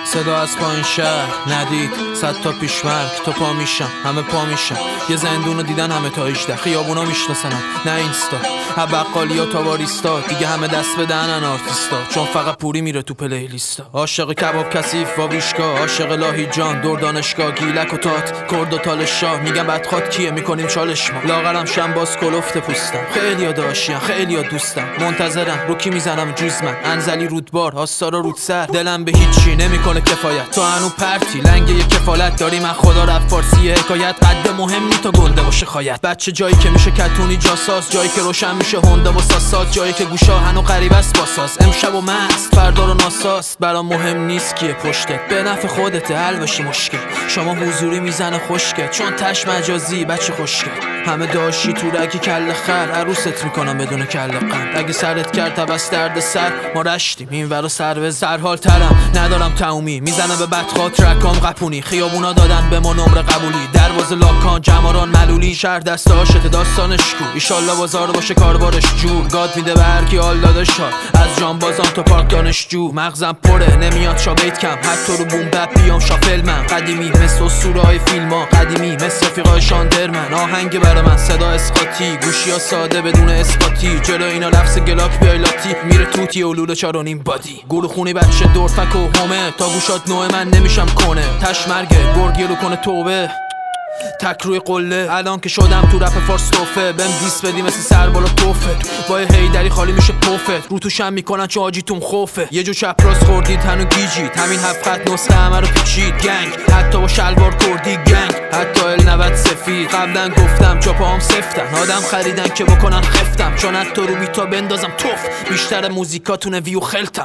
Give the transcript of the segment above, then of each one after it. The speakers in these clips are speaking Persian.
صدا از پایین شهر ندید 100 تا پیشمرگ تو پا میشم همه پا میشم یه زندونو دیدن همه تا 18 خیابونا میشناسنم نه اینستا بقالیا تا باریستا دیگه همه دست بدهنن آرتیستا چون فقط پوری میره تو پلیلیستا عاشق کباب کثیف و ویشکا عاشق لاهی جان دور دانشگاه گیلک و تات کرد و تالشاه میگم بدخواد کیه میکنیم چالش ما لاغرم شم باز کلفت پوستم خیلیا داشتیم خیلیا دوستم منتظرم رو کی میزنم جوز من انزلی رودبار آستارا رودسر دلم به هیچی نمیکنه کفایت تو هنو پرتی لنگه یه کفالت داری من خدا رفت فارسی حکایت قد مهم نی تا گنده باشه خایت بچه جایی که میشه کتونی جاساس جایی که روشن میشه هوندا و ساسات جایی که گوشا هنو غریب است باساس امشب و مست فردا رو ناساست برام مهم نیست کیه پشتت به نفع خودت حل بشی مشکل شما حضوری میزنه خوشگه چون تش مجازی بچه خوشگل همه داشی تو رگی کله خر عروست میکنم بدون کله قند اگه سرت کرد تبس درد سر ما رشتیم این ورا سر به سرحال ترم ندارم تمومی میزنم به بدخواه رکام قپونی خیابونا دادن به ما نمره قبولی دروازه لاکان جماران ملولی شهر دست عاشق داستانش کو ایشالله بازار باشه کاربارش جور گاد میده به هرکی حال دادش ها از جانبازان تا پارک دانشجو مغزم پره نمیاد شابیت کم حتی رو بوم بپ بیام شافل من قدیمی مثل اسطوره های فیلم ها قدیمی مثل رفیقای شاندرمن آهنگ برا من صدا اسقاطی گوشی ها ساده بدون اثباتی جلو اینا لفظ گلاک بیای لاتی میره توتی و لوله 4.5 بادی گلو خونی بچه دورفک و همه تا گوشات نوع من نمیشم کنه تشمرگه گرگی رو کنه توبه تک روی قله الان که شدم تو رپ فارس توفه بهم دیس بدی مثل سر بالا توفه با هیدری خالی میشه پوفت رو توشم میکنن چه آجیتون خوفه یه جو چپ راست خوردید هنو گیجید همین هفت خط نسخه همه رو پیچید گنگ حتی با شلوار کردی گنگ حتی ال90 سفید قبلا گفتم چاپام سفتن آدم خریدن که بکنن خفتم چون حتی رو بیتا بندازم توف بیشتر موزیکاتون ویو خلتم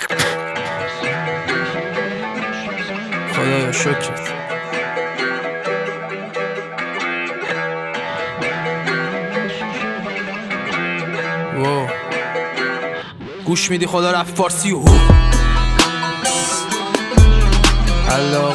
خدایا شکرت گوش میدی خدا رفت فارسی و الله